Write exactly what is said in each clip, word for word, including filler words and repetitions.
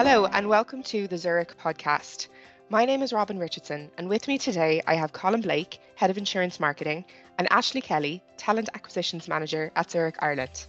Hello and welcome to the Zurich podcast. My name is Robin Richardson and with me today I have Colin Blake, Head of Insurance Marketing, and Ashley Kelly, Talent Acquisitions Manager at Zurich Ireland.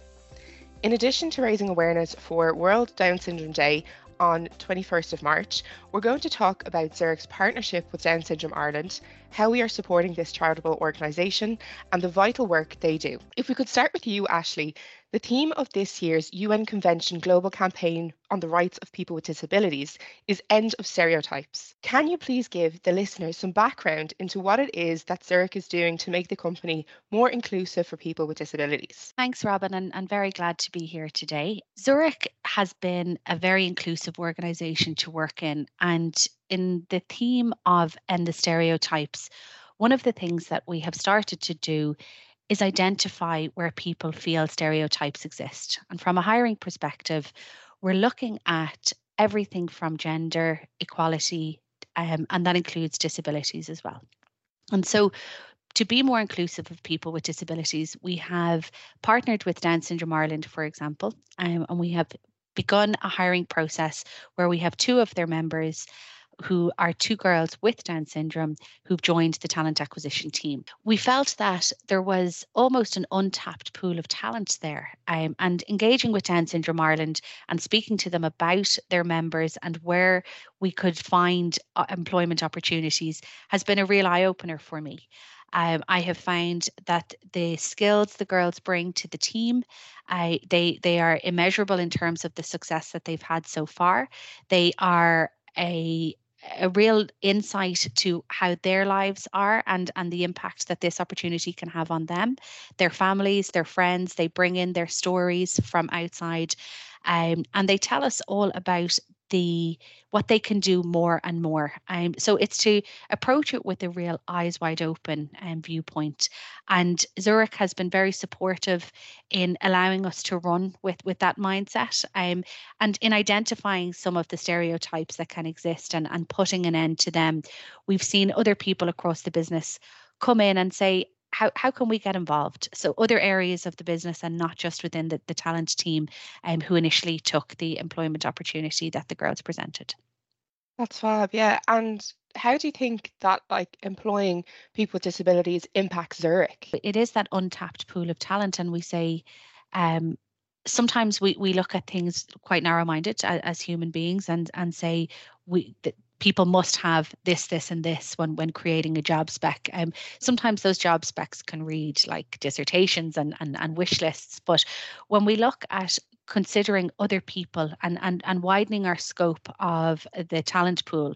In addition to raising awareness for World Down Syndrome Day on twenty-first of March, we're going to talk about Zurich's partnership with Down Syndrome Ireland, how we are supporting this charitable organisation and the vital work they do. If we could start with you, Ashley, the theme of this year's U N Convention Global Campaign on the Rights of People with Disabilities is End of Stereotypes. Can you please give the listeners some background into what it is that Zurich is doing to make the company more inclusive for people with disabilities? Thanks, Robin, and I'm very glad to be here today. Zurich has been a very inclusive organisation to work in, and in the theme of End the Stereotypes, one of the things that we have started to do is identify where people feel stereotypes exist. And from a hiring perspective, we're looking at everything from gender equality, um, and that includes disabilities as well. And so to be more inclusive of people with disabilities, we have partnered with Down Syndrome Ireland, for example, um, and we have begun a hiring process where we have two of their members who are two girls with Down syndrome who've joined the talent acquisition team. We felt that there was almost an untapped pool of talent there, um, and engaging with Down Syndrome Ireland and speaking to them about their members and where we could find uh, employment opportunities has been a real eye-opener for me. Um, I have found that the skills the girls bring to the team, I, they they are immeasurable in terms of the success that they've had so far. They are a a real insight to how their lives are and and the impact that this opportunity can have on them, their families, their friends. They bring in their stories from outside, um, and they tell us all about the what they can do more and more. Um, so it's to approach it with a real eyes wide open um, viewpoint. And Zurich has been very supportive in allowing us to run with with that mindset, um, and in identifying some of the stereotypes that can exist and, and putting an end to them. We've seen other people across the business come in and say, how, how can we get involved? So other areas of the business and not just within the, the talent team um, who initially took the employment opportunity that the girls presented. That's fab, yeah. And how do you think that like employing people with disabilities impacts Zurich? It is that untapped pool of talent, and we say um, sometimes we, we look at things quite narrow-minded as, as human beings and and say we that people must have this, this, and this when when creating a job spec. Um, sometimes those job specs can read like dissertations and and, and wish lists, but when we look at considering other people and and and widening our scope of the talent pool,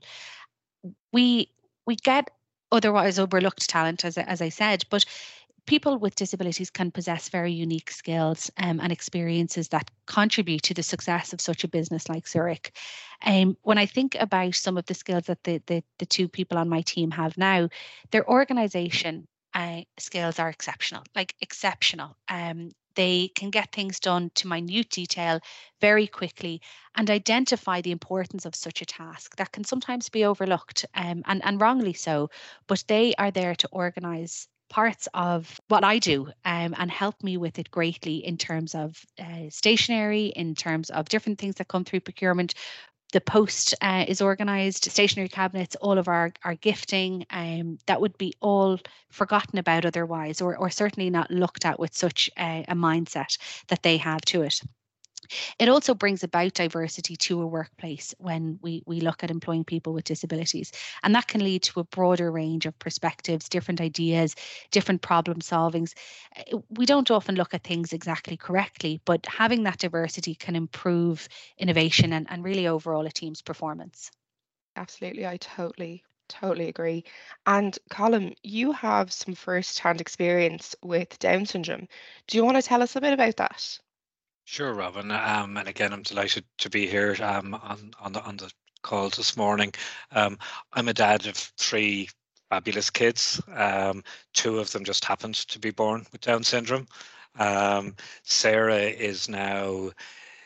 we we get otherwise overlooked talent, as as I said, but people with disabilities can possess very unique skills um, and experiences that contribute to the success of such a business like Zurich. Um, when I think about some of the skills that the, the, the two people on my team have now, their organization uh, skills are exceptional, like exceptional. Um, they can get things done to minute detail very quickly and identify the importance of such a task that can sometimes be overlooked, um, and, and wrongly so, but they are there to organize parts of what I do um, and help me with it greatly in terms of uh, stationery, in terms of different things that come through procurement. The post uh, is organised, stationery cabinets, all of our, our gifting, um, that would be all forgotten about otherwise, or, or certainly not looked at with such a, a mindset that they have to it. It also brings about diversity to a workplace when we, we look at employing people with disabilities. And that can lead to a broader range of perspectives, different ideas, different problem solvings. We don't often look at things exactly correctly, but having that diversity can improve innovation and, and really overall a team's performance. Absolutely, I totally, totally agree. And Colin, you have some first-hand experience with Down syndrome. Do you want to tell us a bit about that? Sure, Robin. Um, and again, I'm delighted to be here um, on on the on the call this morning. Um, I'm a dad of three fabulous kids. Um, two of them just happened to be born with Down syndrome. Um, Sarah is now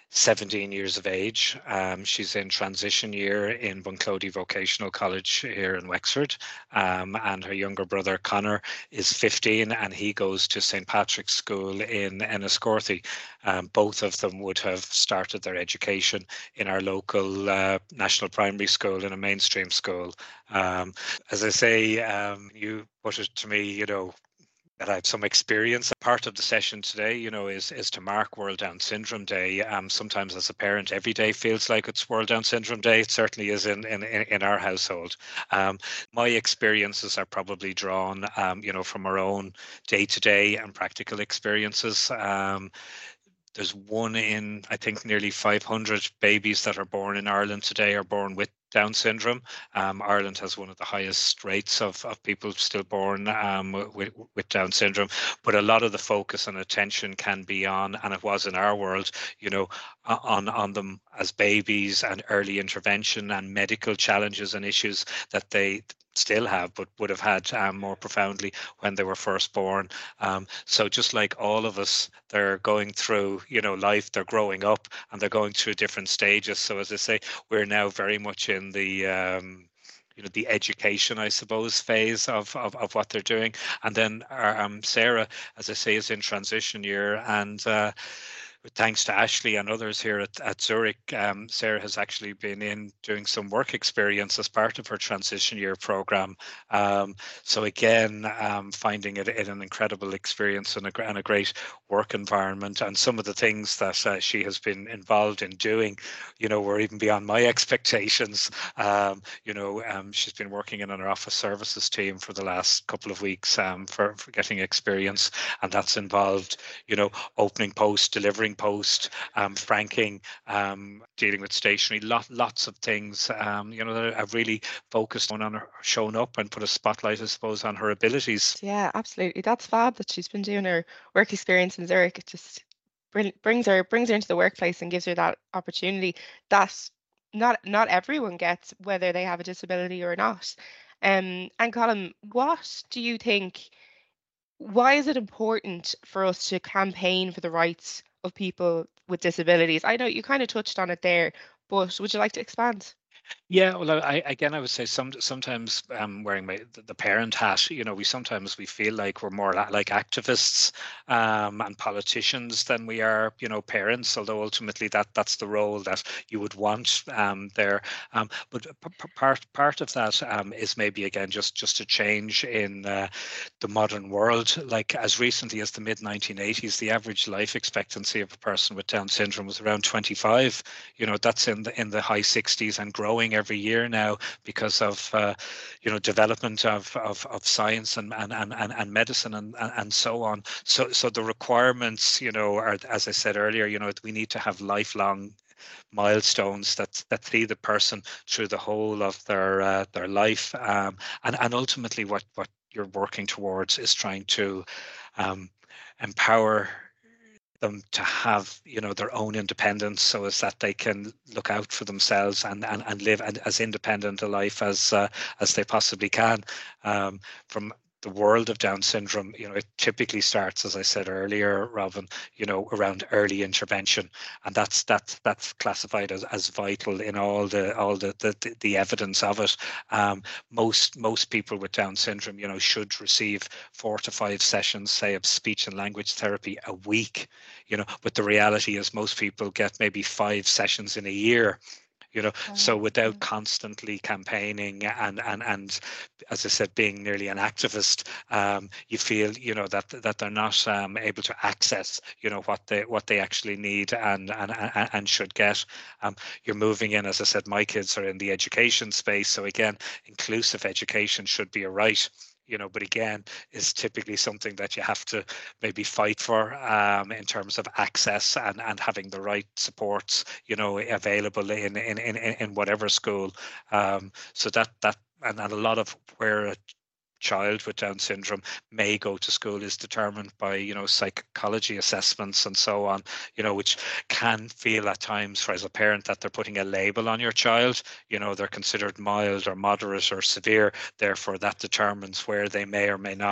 seventeen years of age. Um, she's in transition year in Bunclody Vocational College here in Wexford. Um, and her younger brother, Connor, is fifteen and he goes to Saint Patrick's School in Enniscorthy. Um, both of them would have started their education in our local uh, national primary school, in a mainstream school. Um, as I say, um, you put it to me, you know, that I have some experience. Part of the session today, you know, is is to mark World Down Syndrome Day. Um, sometimes as a parent, every day feels like it's World Down Syndrome Day. It certainly is in in, in our household. Um, my experiences are probably drawn, um, you know, from our own day-to-day and practical experiences. Um, There's one in, I think, nearly five hundred babies that are born in Ireland today are born with Down syndrome. Um, Ireland has one of the highest rates of, of people still born um, with, with Down syndrome, but a lot of the focus and attention can be on, and it was in our world, you know, on, on them as babies and early intervention and medical challenges and issues that they still have, but would have had um, more profoundly when they were first born. Um, so just like all of us, they're going through, you know, life, they're growing up and they're going through different stages. So as I say, we're now very much in the, um, you know, the education, I suppose, phase of, of, of what they're doing. And then um, Sarah, as I say, is in transition year, and uh, thanks to Ashley and others here at, at Zurich, um, Sarah has actually been in doing some work experience as part of her transition year program. Um, so again, um, finding it, it an incredible experience and a, and a great work environment. And some of the things that uh, she has been involved in doing, you know, were even beyond my expectations. Um, you know, um, she's been working in our office services team for the last couple of weeks um, for, for getting experience. And that's involved, you know, opening post, delivering post, um, franking, um, dealing with stationery, lot, lots of things, um, you know, that have really focused on, on her, shown up and put a spotlight, I suppose, on her abilities. Yeah, absolutely. That's fab that she's been doing her work experience in Zurich. It just bring, brings her brings her into the workplace and gives her that opportunity that not not everyone gets, whether they have a disability or not. Um, and Colin, what do you think? Why is it important for us to campaign for the rights of people with disabilities? I know you kind of touched on it there, but would you like to expand? Yeah, well, I again, I would say some sometimes um, wearing my the parent hat, you know, we sometimes we feel like we're more like activists um, and politicians than we are, you know, parents. Although ultimately that that's the role that you would want um, there. Um, but p- part part of that um, is maybe again just just a change in uh, the modern world. Like as recently as the mid nineteen eighties, the average life expectancy of a person with Down syndrome was around twenty-five. You know, that's in the in the high sixties and growing every year now because of uh, you know development of of, of science and, and and and medicine and, and and so on. So so the requirements, you know, are, as I said earlier, you know, we need to have lifelong milestones that that see the person through the whole of their uh, their life, um, and and ultimately what what you're working towards is trying to um, empower them to have, you know, their own independence, so as that they can look out for themselves and and, and live as independent a life as uh, as they possibly can. Um, from the world of Down syndrome, you know, it typically starts, as I said earlier, Robin, you know, around early intervention, and that's that's that's classified as, as vital in all the all the the, the evidence of it. Um, most most people with Down syndrome, you know, should receive four to five sessions, say, of speech and language therapy a week. You know, but the reality is most people get maybe five sessions in a year. You know, so without constantly campaigning and and and as I said, being nearly an activist, um, you feel, you know, that that they're not um, able to access, you know, what they what they actually need and and and, and should get. Um, you're moving in, as I said, my kids are in the education space, so again, inclusive education should be a right. You know, but again, is typically something that you have to maybe fight for um, in terms of access and, and having the right supports, you know, available in in in, in whatever school. Um, so that that and, and a lot of where a child with Down syndrome may go to school is determined by, you know, psychology assessments and so on, you know, which can feel at times for as a parent that they're putting a label on your child. You know, they're considered mild or moderate or severe, therefore that determines where they may or may not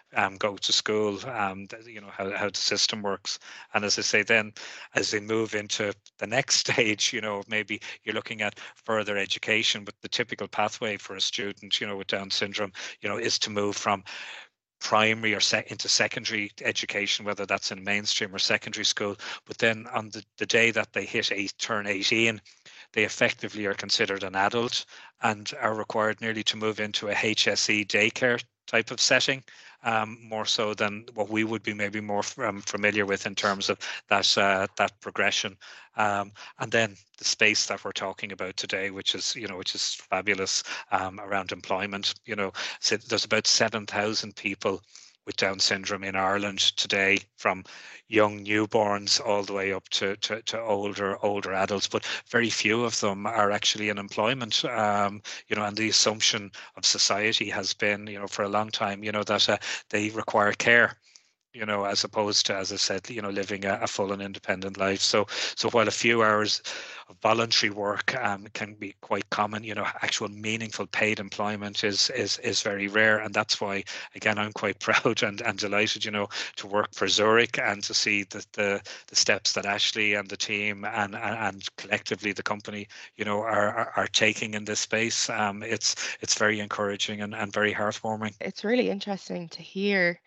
um, go to school, um, you know, how, how the system works. And as I say, then as they move into the next stage, you know, maybe you're looking at further education, but the typical pathway for a student, you know, with Down syndrome, you know, is to move from primary or sec into secondary education, whether that's in mainstream or secondary school. But then on the, the day that they hit eight, turn eighteen, they effectively are considered an adult and are required nearly to move into a H S E daycare type of setting, um, more so than what we would be maybe more um, familiar with in terms of that uh, that progression. Um, and then the space that we're talking about today, which is you know which is fabulous, um, around employment. You know, so there's about seven thousand people with Down syndrome in Ireland today, from young newborns all the way up to, to, to older older adults, but very few of them are actually in employment. Um, you know, and the assumption of society has been, you know, for a long time, you know, that uh, they require care, you know, as opposed to, as I said, you know, living a, a full and independent life. So, so while a few hours of voluntary work um, can be quite common, you know, actual meaningful paid employment is is is very rare, and that's why, again, I'm quite proud and, and delighted, you know, to work for Zurich and to see that the the steps that Ashley and the team and and, and collectively the company, you know, are, are are taking in this space. Um, it's it's very encouraging and, and very heartwarming. It's really interesting to hear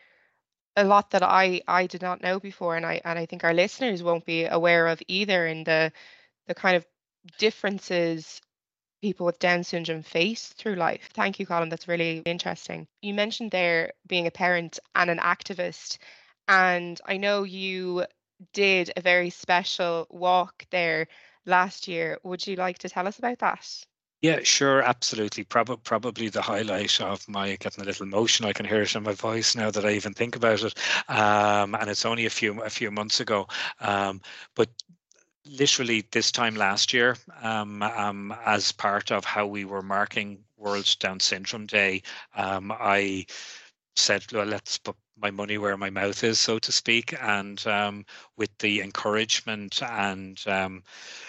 a lot that I I did not know before, and I and I think our listeners won't be aware of either, in the the kind of differences people with Down syndrome face through life. Thank you, Colin. That's really interesting. You mentioned there being a parent and an activist, and I know you did a very special walk there last year. Would you like to tell us about that? Yeah, sure, absolutely. Prob- probably the highlight of my getting a little emotion. I can hear it in my voice now that I even think about it. Um, and it's only a few a few months ago. Um, but literally this time last year, um, um, as part of how we were marking World Down Syndrome Day, um, I said, well, let's put my money where my mouth is, so to speak, and um, with the encouragement and um,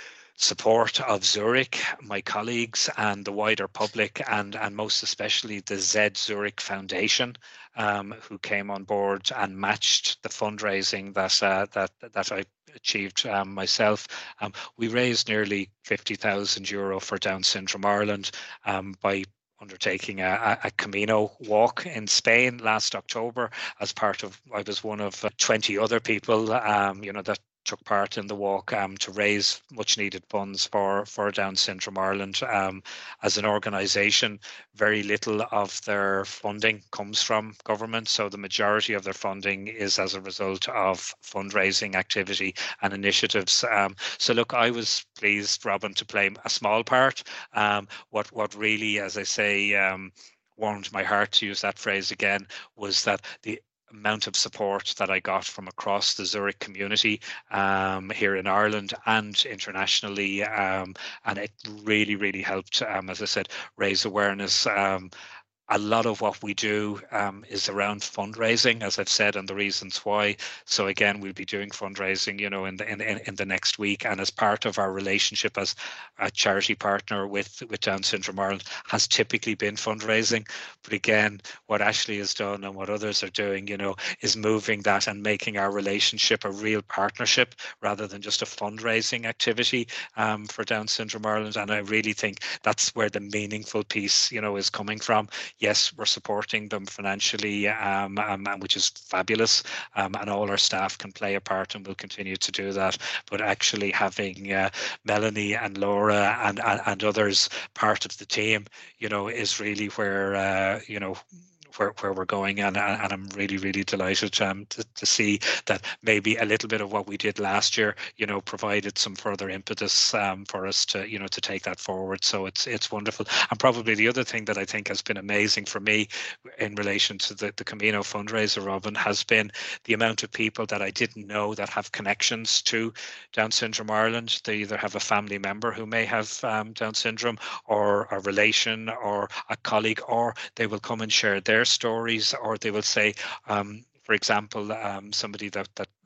support of Zurich, my colleagues, and the wider public, and and most especially the Z Zurich Foundation, um, who came on board and matched the fundraising that uh, that that I achieved um, myself. Um, we raised nearly fifty thousand euro for Down Syndrome Ireland um, by undertaking a, a Camino walk in Spain last October. As part of, I was one of twenty other people, um, you know, that took part in the walk um, to raise much needed funds for, for Down Syndrome Ireland. Um, as an organisation, very little of their funding comes from government, so the majority of their funding is as a result of fundraising activity and initiatives. Um, so look, I was pleased, Robin, to play a small part. Um, what, what really, as I say, um, warmed my heart, to use that phrase again, was that the amount of support that I got from across the Zurich community um, here in Ireland and internationally, um, and it really, really helped, um, as I said, raise awareness. Um, a lot of what we do um, is around fundraising, as I've said, and the reasons why. So again, we'll be doing fundraising, you know, in the in, in the next week, and as part of our relationship as a charity partner with with Down Syndrome Ireland has typically been fundraising. But again, what Ashley has done and what others are doing, you know, is moving that and making our relationship a real partnership rather than just a fundraising activity um, for Down Syndrome Ireland. And I really think that's where the meaningful piece, you know, is coming from. Yes, we're supporting them financially, um, um, which is fabulous, um, and all our staff can play a part, and will continue to do that. But actually having uh, Melanie and Laura and, and and others part of the team, you know, is really where uh, you know. Where, where we're going, and, and I'm really, really delighted um, to, to see that maybe a little bit of what we did last year, you know, provided some further impetus um, for us to, you know, to take that forward. So it's it's wonderful. And probably the other thing that I think has been amazing for me in relation to the, the Camino fundraiser, Robin, has been the amount of people that I didn't know that have connections to Down Syndrome Ireland. They either have a family member who may have um, Down syndrome, or a relation, or a colleague, or they will come and share their stories, or they will say, um, for example, um, somebody that that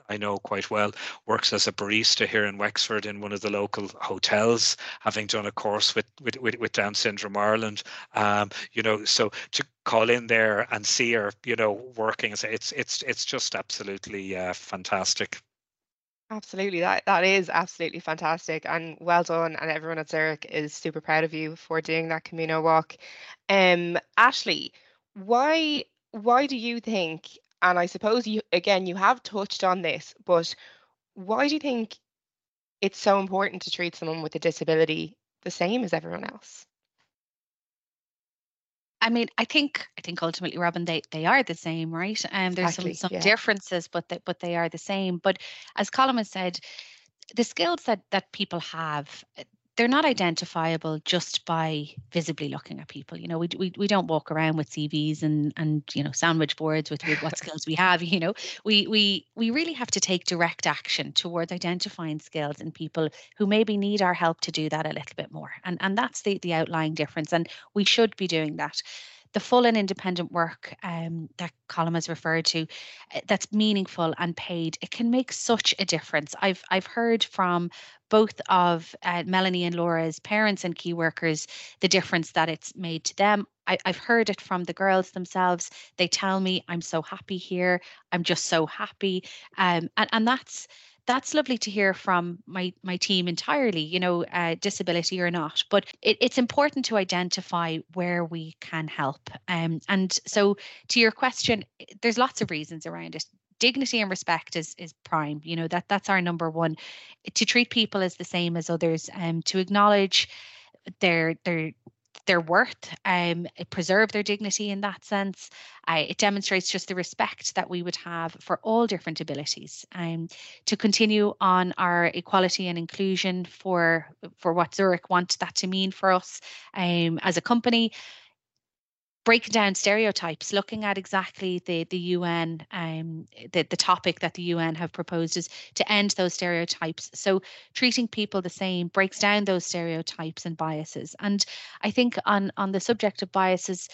I know quite well, works as a barista here in Wexford in one of the local hotels, having done a course with with, with, with Down Syndrome Ireland. Um, you know, so to call in there and see her, you know, working, it's it's it's just absolutely uh, fantastic. Absolutely, that that is absolutely fantastic, and well done. And everyone at Zurich is super proud of you for doing that Camino walk. Um, Ashley, why why do you think? And I suppose you again you have touched on this, but why do you think it's so important to treat someone with a disability the same as everyone else? I mean, I think I think ultimately, Robin, they they are the same, right? And um, there's some Exactly. some Yeah. differences, but they, but they are the same. But as Colin has said, the skills that that people have, uh, they're not identifiable just by visibly looking at people. You know, we we we don't walk around with C Vs and and you know sandwich boards with with what skills we have. You know, we we we really have to take direct action towards identifying skills in people who maybe need our help to do that a little bit more. And and that's the the outlying difference. And we should be doing that. The full and independent work um, that Colin has referred to, uh, that's meaningful and paid, it can make such a difference. I've I've heard from both of uh, Melanie and Laura's parents and key workers the difference that it's made to them. I, I've heard it from the girls themselves. They tell me, I'm so happy here. I'm just so happy. Um, and, and that's that's lovely to hear from my my team entirely, you know, uh, disability or not. But it, it's important to identify where we can help. Um, and so, to your question, there's lots of reasons around it. Dignity and respect is is prime. You know that that's our number one. To treat people as the same as others, um, to acknowledge their their their worth, um, preserve their dignity in that sense. Uh, it demonstrates just the respect that we would have for all different abilities. Um, to continue on our equality and inclusion for for what Zurich wants that to mean for us um, as a company, breaking down stereotypes, looking at exactly the the U N, um, the the topic that the U N have proposed is to end those stereotypes. So treating people the same breaks down those stereotypes and biases. And I think on on the subject of biases,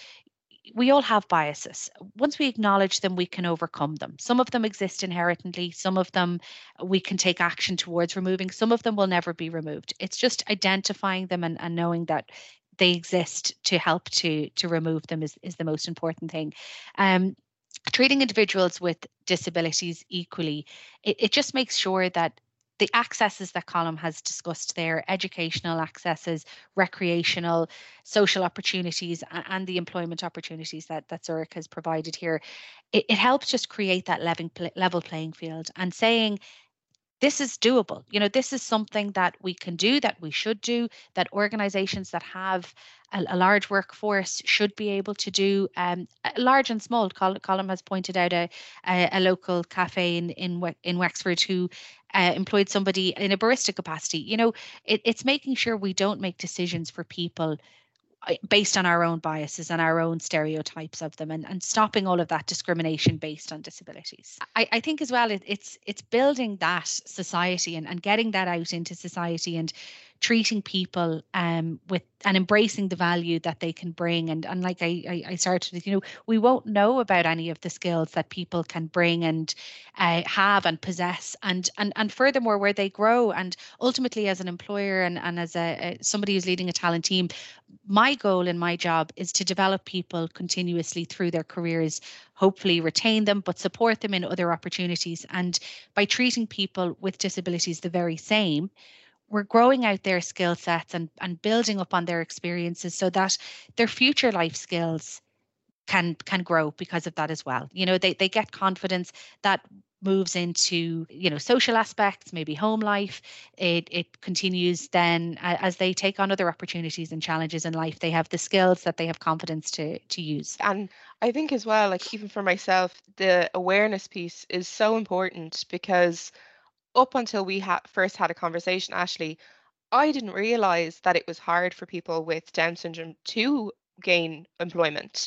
we all have biases. Once we acknowledge them, we can overcome them. Some of them exist inherently, some of them we can take action towards removing, some of them will never be removed. It's just identifying them and, and knowing that they exist to help to to remove them is, is the most important thing. Um, treating individuals with disabilities equally, it, it just makes sure that the accesses that Colin has discussed there, educational accesses, recreational, social opportunities, and the employment opportunities that, that Zurich has provided here, it, it helps just create that level, level playing field and saying, this is doable. You know, this is something that we can do, that we should do, that organizations that have a, a large workforce should be able to do, um, large and small. Col- Colin has pointed out a, a, a local cafe in, in, in Wexford who uh, employed somebody in a barista capacity. You know, it, it's making sure we don't make decisions for people based on our own biases and our own stereotypes of them, and, and stopping all of that discrimination based on disabilities. I, I think as well it, it's it's building that society and, and getting that out into society and treating people um, with and embracing the value that they can bring. And, and like I, I, I started with, you know, we won't know about any of the skills that people can bring and uh, have and possess. And, and, and furthermore, where they grow. And ultimately, as an employer and, and as a, a somebody who's leading a talent team, my goal in my job is to develop people continuously through their careers, hopefully retain them, but support them in other opportunities. And by treating people with disabilities the very same, we're growing out their skill sets and, and building up on their experiences so that their future life skills can can grow because of that as well. You know, they, they get confidence that moves into, you know, social aspects, maybe home life. It it continues then as they take on other opportunities and challenges in life. They have the skills that they have confidence to to use. And I think as well, like even for myself, the awareness piece is so important because up until we had first had a conversation, Ashley, I didn't realize that it was hard for people with Down syndrome to gain employment.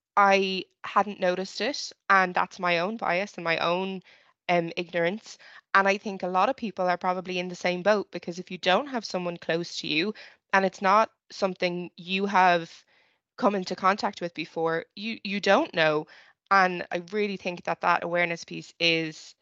I hadn't noticed it, and that's my own bias and my own um, ignorance. And I think a lot of people are probably in the same boat because if you don't have someone close to you and it's not something you have come into contact with before, you you don't know. And I really think that that awareness piece is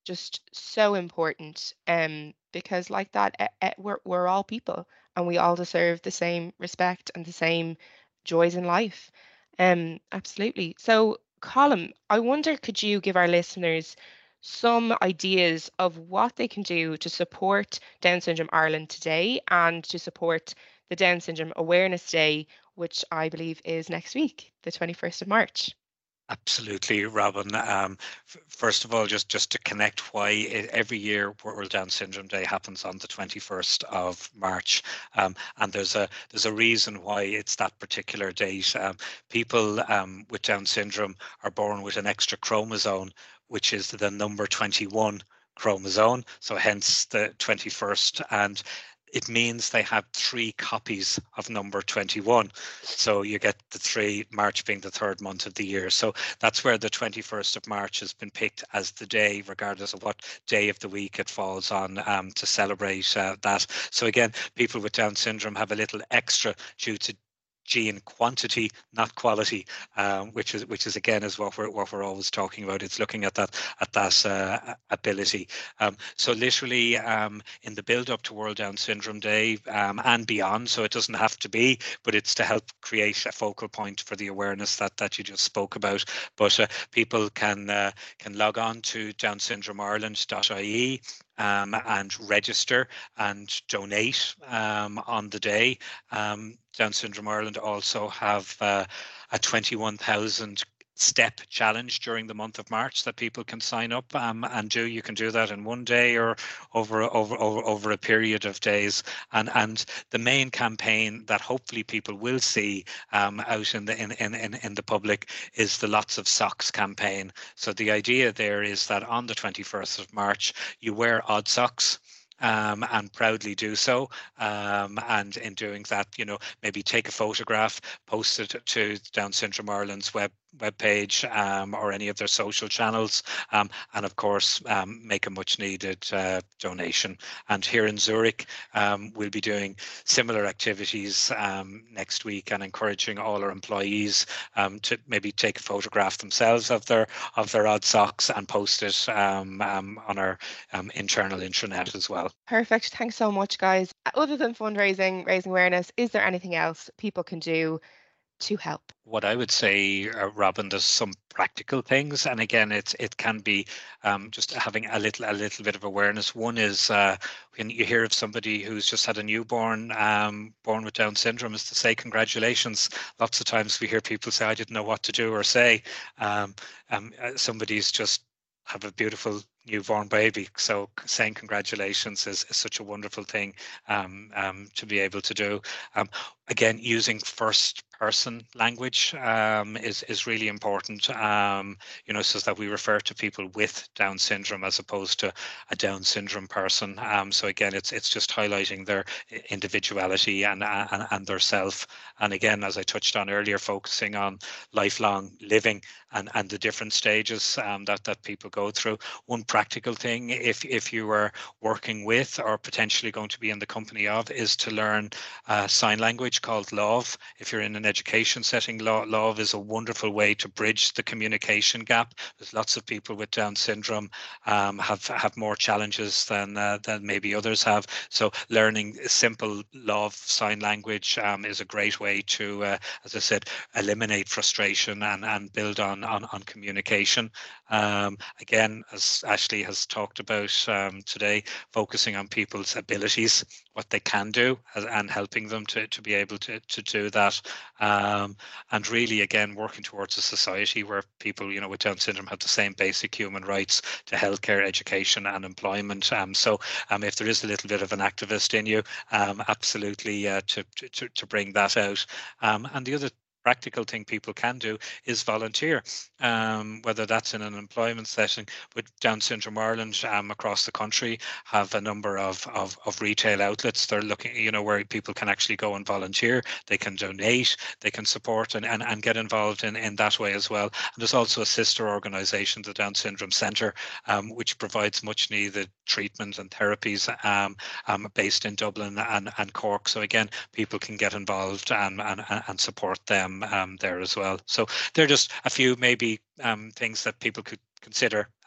just so important. Um, because like that, eh, eh, we're we're all people, and we all deserve the same respect and the same joys in life. Um, absolutely. So, Colin, I wonder, could you give our listeners some ideas of what they can do to support Down Syndrome Ireland today and to support the Down Syndrome Awareness Day, which I believe is next week, the twenty-first of March? Absolutely, Robin. Um, f- first of all, just just to connect why it, every year World Down Syndrome Day happens on the twenty-first of March, um, and there's a there's a reason why it's that particular date. Um, people um, with Down syndrome are born with an extra chromosome, which is the number twenty-one chromosome. So hence the twenty-first, and it means they have three copies of number twenty-one. So you get the three, March being the third month of the year. So that's where the twenty-first of March has been picked as the day, regardless of what day of the week it falls on, um, to celebrate uh, that. So again, people with Down syndrome have a little extra due to gene quantity, not quality, um, which is which is again is what we're what we're always talking about. It's looking at that at that uh, ability. Um, so literally um, in the build up to World Down Syndrome Day um, and beyond. So it doesn't have to be, but it's to help create a focal point for the awareness that that you just spoke about. But uh, people can uh, can log on to down syndrome ireland dot I E um, and register and donate um, on the day. Um, Down Syndrome Ireland also have uh, a twenty-one thousand step challenge during the month of March that people can sign up um, and do. You can do that in one day or over over over, over a period of days. And and the main campaign that hopefully people will see um, out in the in, in, in, in the public is the Lots of Socks campaign. So the idea there is that on the twenty-first of March, you wear odd socks. Um, and proudly do so. Um, and in doing that, you know, maybe take a photograph, post it to Down Syndrome Ireland's web webpage um, or any of their social channels, um, and of course um, make a much needed uh, donation. And here in Zurich, um, we'll be doing similar activities um, next week and encouraging all our employees um, to maybe take a photograph themselves of their of their odd socks and post it um, um, on our um, internal intranet as well. Perfect. Thanks so much, guys. Other than fundraising, raising awareness, is there anything else people can do to help? What I would say, uh, Robin, there's some practical things, and again, it's it can be um, just having a little a little bit of awareness. One is uh, when you hear of somebody who's just had a newborn, um, born with Down syndrome, is to say congratulations. Lots of times we hear people say, "I didn't know what to do or say." Um, um, uh, somebody's just have a beautiful newborn baby, so saying congratulations is, is such a wonderful thing um, um, to be able to do. Um, again, using first person language um, is is really important, um, you know, so that we refer to people with Down syndrome as opposed to a Down syndrome person. Um, so again, it's it's just highlighting their individuality and and, and their self. And again, as I touched on earlier, focusing on lifelong living and and the different stages um, that that people go through. One practical thing, if if you are working with or potentially going to be in the company of, is to learn uh, sign language called L O V. If you're in an education setting, L O V is a wonderful way to bridge the communication gap. There's lots of people with Down syndrome um, have have more challenges than uh, than maybe others have. So learning simple L O V sign language um, is a great way to, uh, as I said, eliminate frustration and and build on on, on communication. Um, again, as Ashley has talked about um, today, focusing on people's abilities, what they can do, and helping them to, to be able to, to do that. Um, and really, again, working towards a society where people, you know, with Down syndrome have the same basic human rights to healthcare, education, and employment. Um, so um, if there is a little bit of an activist in you, um, absolutely uh, to, to, to bring that out. Um, and the other practical thing people can do is volunteer, um, whether that's in an employment setting. With Down Syndrome Ireland um, across the country have a number of, of, of retail outlets. They're looking, you know, where people can actually go and volunteer. They can donate, they can support and, and, and get involved in, in that way as well. And there's also a sister organisation, the Down Syndrome Centre, um, which provides much needed treatment and therapies um, um, based in Dublin and, and Cork. So again, people can get involved and, and, and support them um, there as well. So they're just a few maybe um, things that people could consider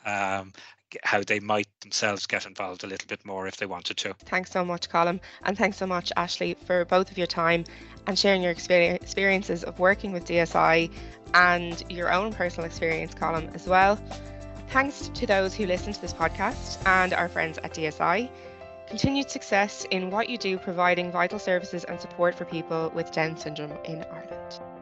um, how they might themselves get involved a little bit more if they wanted to. Thanks so much, Colin, and thanks so much, Ashley, for both of your time and sharing your experiences of working with D S I and your own personal experience, Colin, as well. Thanks to those who listen to this podcast and our friends at D S I. Continued success in what you do, providing vital services and support for people with Down syndrome in Ireland.